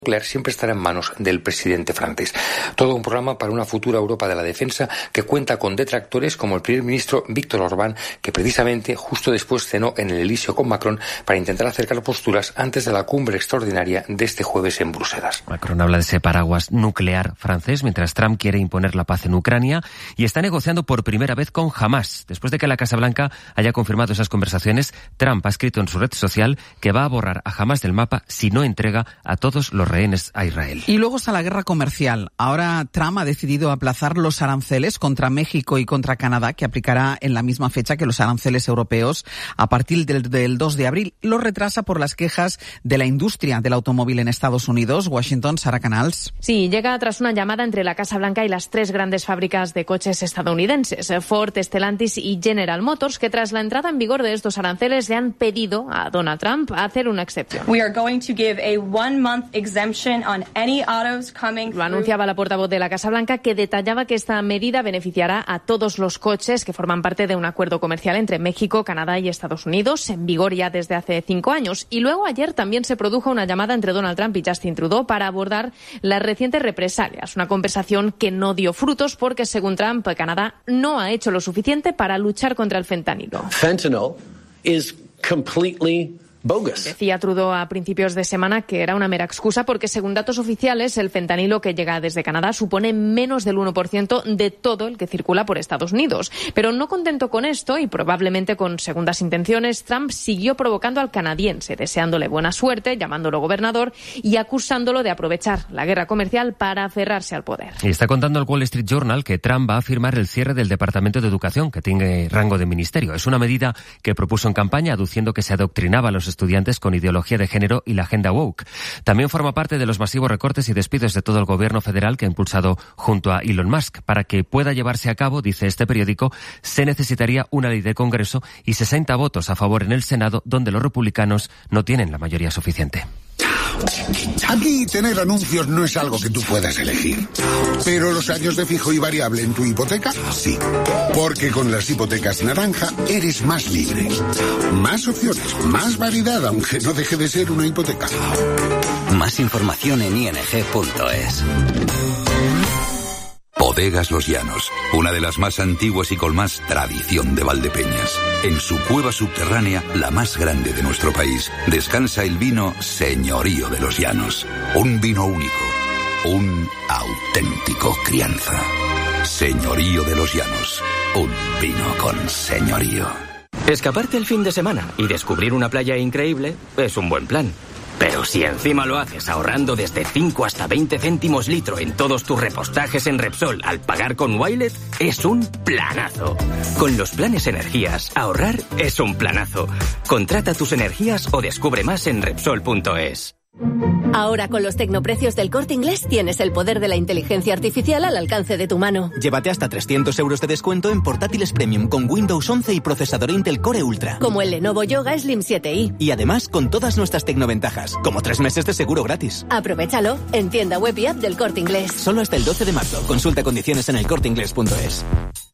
nuclear siempre estará en manos del presidente francés. Todo un programa para una futura Europa de la defensa que cuenta con detractores como el primer ministro Víctor Orbán, que precisamente justo después cenó en el Elíseo con Macron para intentar acercar posturas antes de la cumbre extraordinaria de este jueves en Bruselas. Macron habla de ese paraguas nuclear francés, mientras Trump quiere imponer la paz en Ucrania y está negociando por primera vez con Hamás. Después de que la Casa Blanca haya confirmado esas conversaciones, Trump ha escrito en su red social que va a borrar a Hamás del mapa si no entrega a todos los rehenes a Israel. Y luego está la guerra comercial. Ahora Trump ha decidido aplazar los aranceles contra México y contra Canadá, que aplicará en la misma fecha que los aranceles europeos a partir del 2 de abril. Lo retrasa por las quejas de la industria del automóvil en Estados Unidos. Washington, Sara Canals. Sí, llega tras una llamada entre la Casa Blanca y las tres grandes fábricas de coches estadounidenses, Ford, Stellantis y General Motors, que tras la entrada en vigor de estos aranceles le han pedido a Donald Trump hacer una excepción. We are going to give a 1-month exemption on any autos coming. Lo anunciaba la portavoz de la Casa Blanca, que detallaba que esta medida beneficiará a todos los coches que forman parte de un acuerdo comercial entre México, Canadá y Estados Unidos, en vigor ya desde hace 5 años. Y luego ayer también se produjo una llamada entre Donald Trump y Justin Trudeau para abordar las recientes represalias. Una conversación que no dio frutos porque, según Trump, Canadá no ha hecho lo suficiente para luchar contra el fentanilo. Fentanyl is completely bogus. Decía Trudeau a principios de semana que era una mera excusa porque, según datos oficiales, el fentanilo que llega desde Canadá supone menos del 1% de todo el que circula por Estados Unidos. Pero no contento con esto y probablemente con segundas intenciones, Trump siguió provocando al canadiense, deseándole buena suerte, llamándolo gobernador y acusándolo de aprovechar la guerra comercial para aferrarse al poder. Y está contando el Wall Street Journal que Trump va a firmar el cierre del Departamento de Educación, que tiene rango de ministerio. Es una medida que propuso en campaña, aduciendo que se adoctrinaba a los estudiantes con ideología de género y la agenda woke. También forma parte de los masivos recortes y despidos de todo el gobierno federal que ha impulsado junto a Elon Musk. Para que pueda llevarse a cabo, dice este periódico, se necesitaría una ley de Congreso y 60 votos a favor en el Senado, donde los republicanos no tienen la mayoría suficiente. Aquí tener anuncios no es algo que tú puedas elegir. Pero los años de fijo y variable en tu hipoteca, sí. Porque con las hipotecas naranja eres más libre. Más opciones, más variedad, aunque no deje de ser una hipoteca. Más información en ing.es. Bodegas Los Llanos, una de las más antiguas y con más tradición de Valdepeñas. En su cueva subterránea, la más grande de nuestro país, descansa el vino Señorío de Los Llanos. Un vino único, un auténtico crianza. Señorío de Los Llanos, un vino con señorío. Escaparte el fin de semana y descubrir una playa increíble es un buen plan. Pero si encima lo haces ahorrando desde 5 hasta 20 céntimos litro en todos tus repostajes en Repsol al pagar con Wilet, es un planazo. Con los planes energías, ahorrar es un planazo. Contrata tus energías o descubre más en Repsol.es. Ahora con los tecnoprecios del Corte Inglés tienes el poder de la inteligencia artificial al alcance de tu mano. Llévate hasta 300 euros de descuento en portátiles premium con Windows 11 y procesador Intel Core Ultra. Como el Lenovo Yoga Slim 7i. Y además con todas nuestras tecnoventajas, como 3 meses de seguro gratis. Aprovechalo en tienda web y app del Corte Inglés. Solo hasta el 12 de marzo. Consulta condiciones en elcorteingles.es.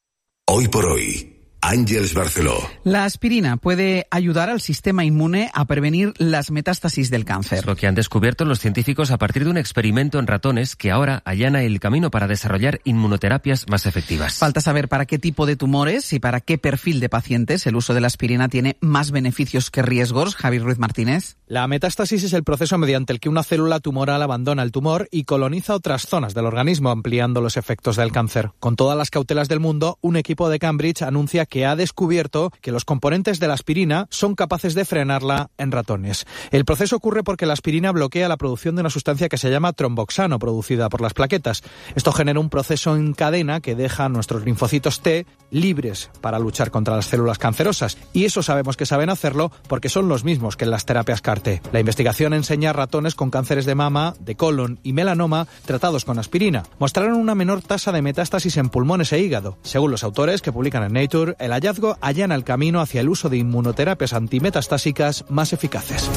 Hoy por hoy, Àngels Barceló. La aspirina puede ayudar al sistema inmune a prevenir las metástasis del cáncer. Es lo que han descubierto los científicos a partir de un experimento en ratones que ahora allana el camino para desarrollar inmunoterapias más efectivas. Falta saber para qué tipo de tumores y para qué perfil de pacientes el uso de la aspirina tiene más beneficios que riesgos. Javier Ruiz Martínez. La metástasis es el proceso mediante el que una célula tumoral abandona el tumor y coloniza otras zonas del organismo, ampliando los efectos del cáncer. Con todas las cautelas del mundo, un equipo de Cambridge anuncia que ha descubierto que los componentes de la aspirina son capaces de frenarla en ratones. El proceso ocurre porque la aspirina bloquea la producción de una sustancia que se llama tromboxano, producida por las plaquetas. Esto genera un proceso en cadena que deja a nuestros linfocitos T libres para luchar contra las células cancerosas. Y eso sabemos que saben hacerlo porque son los mismos que en las terapias CAR-T. La investigación enseña a ratones con cánceres de mama, de colon y melanoma tratados con aspirina. Mostraron una menor tasa de metástasis en pulmones e hígado. Según los autores que publican en Nature, el hallazgo allana el camino hacia el uso de inmunoterapias antimetastásicas más eficaces.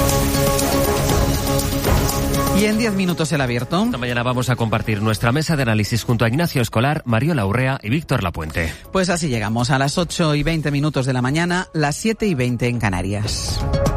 Y en 10 minutos el abierto. Esta mañana vamos a compartir nuestra mesa de análisis junto a Ignacio Escolar, Mariola Urrea y Víctor Lapuente. Pues así llegamos a las 8:20 de la mañana, las 7:20 en Canarias.